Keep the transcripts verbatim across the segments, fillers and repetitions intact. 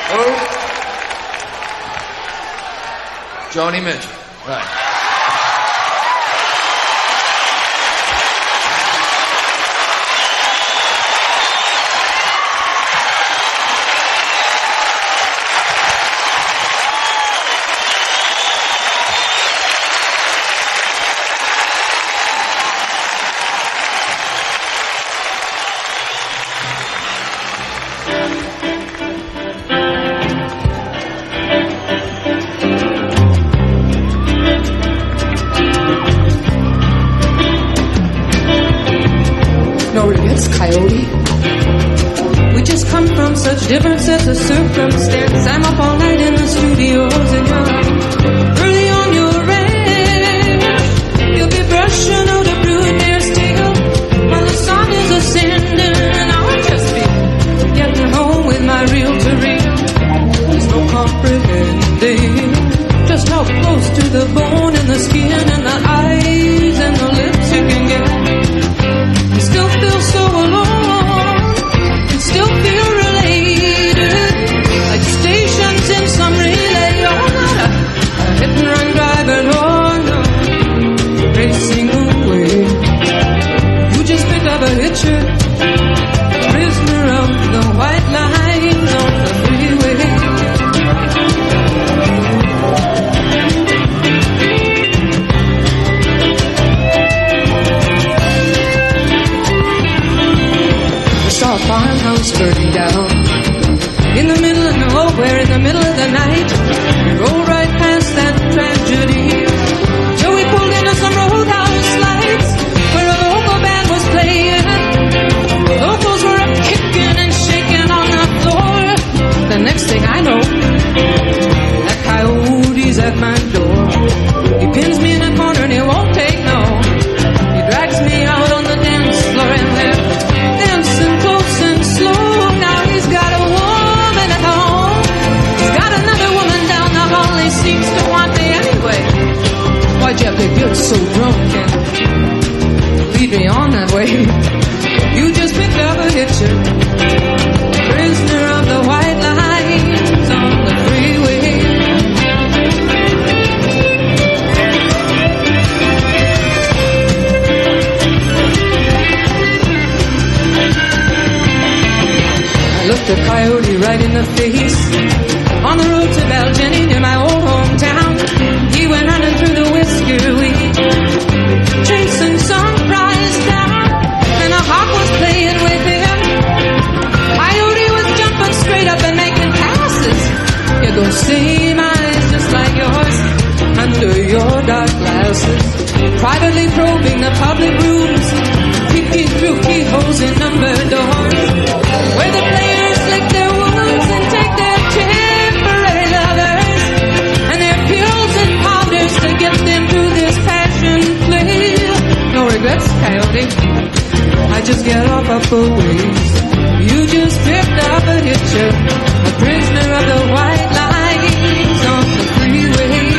Joni Mitchell. Right. Different sets of circumstance. I'm up all night in the studios and you're early on your ranch. You'll be brushing out a broodmare's tail while the sun is ascending, and I'll just be getting home with my reel-to-reel. There's no comprehending just how close to the bone and the skin and the eyes and the lips you can get. You still feel so alone. You still feel stations in some relay, oh, not a, a hit and run driver, oh no, racing away. You just picked up a hitcher, prisoner of the white lines on the freeway. I saw a farmhouse burning down in the middle of nowhere, in the middle of the night. We rolled right past that tragedy. Joey pulled into some roadhouse lights where a local band was playing. The locals were up kicking and shaking on the floor. The next thing I know, that coyote's at my door. He pins me in a corner and he won't take no. He drags me out on the dance floor and they're dancing close and slow. Now he's got a woman at home. He's got another woman down the hall. He seems to want me anyway. Why, Jeff, if you're so drunk and lead me on that way, you just picked up a hitcher, prisoner of the white lines on the freeway. Looked a coyote right in the face on the road to Baljenny near my old hometown. He went running through the whisker weed, chasing some prize down, and a hawk was playing with him. Coyote was jumping straight up and making passes. You got same eyes just like yours under your dark glasses, privately probing the public rooms, peeking through keyholes in numbered doors, where the players lick their wounds and take their temporary lovers and their pills and powders to get them through this passion play. No regrets, coyote, I just get off up a ways. You just picked up a hitcher, a prisoner of the white lines on the freeway.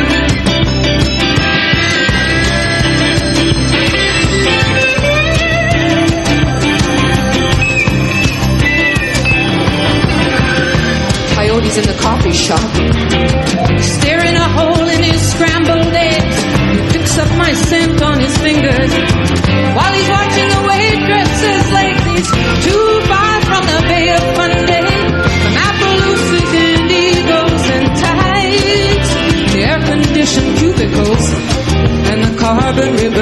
Coyote's in the coffee shop, staring a hole in his scrambled eggs. He picks up my scent on his fingers while he's watching the waitresses ladies too far from the Bay of Fundy, from Appaloosas, Indigos, and Tides, the air-conditioned cubicles and the carbon ribbon